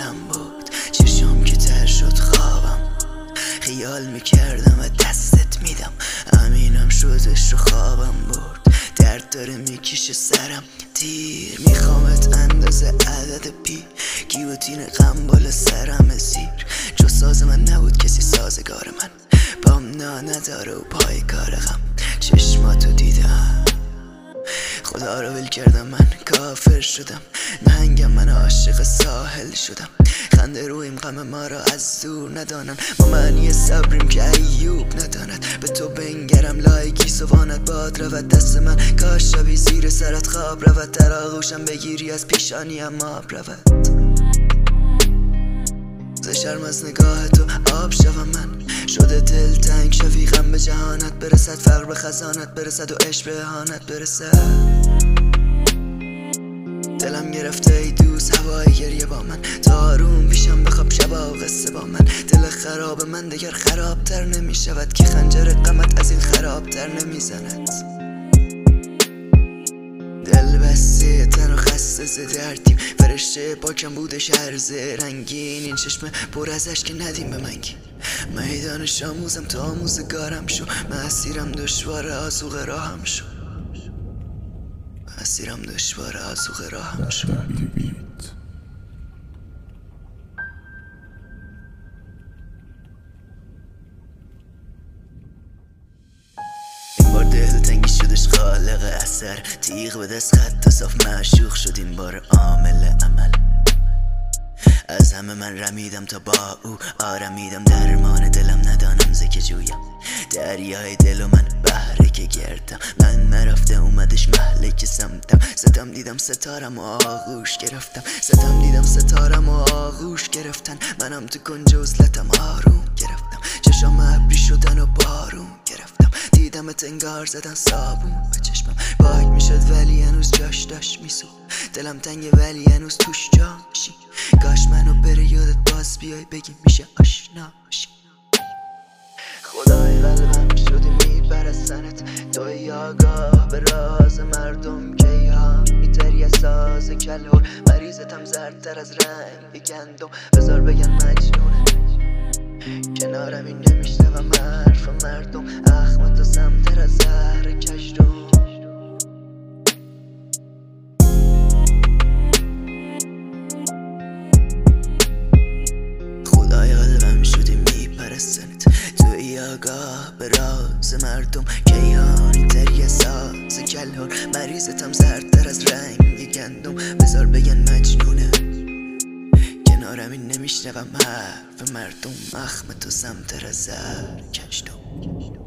سرم برد، چشم که تر شد خوابم. خیال میکردم و دستت میدم، امینم شدش رو خوابم برد. درد داره میکشه سرم دیر، میخوامت اندازه عدد پی. گیوتین غم بالا سرم زیر، جو ساز من نبود کسی سازگار من. پام نداره و پای کار غم، چشماتو دیدم خدا رو ول کردم، من کافر شدم. نهنگم من عاشق ساحل شدم، خنده رویم غم ما را از دور ندانن. ما معنی صبریم که ایوب نداند، به تو بنگرم لایگی سوانت باد رود دست من. کاش شبی زیر سرت خواب رود، در آغوشم بگیری از پیشانیم آب رود. ز شرم از نگاه تو آب شوم من، شده دل تنگ شوی غم به جهانت برسد. فقر به خزانت برسد و عشق به اهانت برسد. دلم گرفته ای دوست هوای گریه با من، تا آروم پیشم بخواب شبا و قصه با من. دل خراب من دگر خرابتر نمی شود، که خنجر غمت از این خرابتر نمی زند. دل بسته تن و خسته ز دردیم، فرشته پاکم بودش هرزه رنگین. این چشم پر از اشک ندیم به منگی، میدانش آموزم تا آموزگارم شو. مسیرم دشوار آذوق راهم شو، مسیرم دشوار آذوق راهم شو. این بار دل تنگی شدش خالق اثر، تیغ به دست خط صاف معشوق شد این بار عامل عمل. از همه من رمیدم تا با او آرمیدم، درمان دلم ندانم ز که جویم. دریای دل و من بحره که گردم، من نرفته اومدش محله که سمتم. ستم دیدم ستارم و آغوش گرفتم، ستم دیدم ستارم و آغوش گرفتن. منم تو کنج عزلتم آروم گرفتم، چشام ابری شدن و بارون گرفتم. دیدمت انگار زدن صابون به چشمم، پاک میشد ولی هنوز جاش داشت میسود. دلم تنگه ولی هنوز توش جا میشی، کاش منو بره یادت باز بیای بگی میشه آشنا باشی. خدای قلبم شدی میپرستنت، توی آگاه به راز مردم که یا میتری ساز کلور. مریضتم زردتر از رنگ گندم، بذار بگن مجنونه. کنارم این نمیشنوم حرف مردم، اخمت و سمتر از زهر کشدم. خدای قلبم شدی میپرستنت، توی آگاه به راز مردم کیانی تری ساز کلهر. مریضتم زردتر از رنگ گندم، بذار بگن مجنونه. کنارم این نمیشنوم حرف مردم، اخم تو سمتر از زهر کشدم.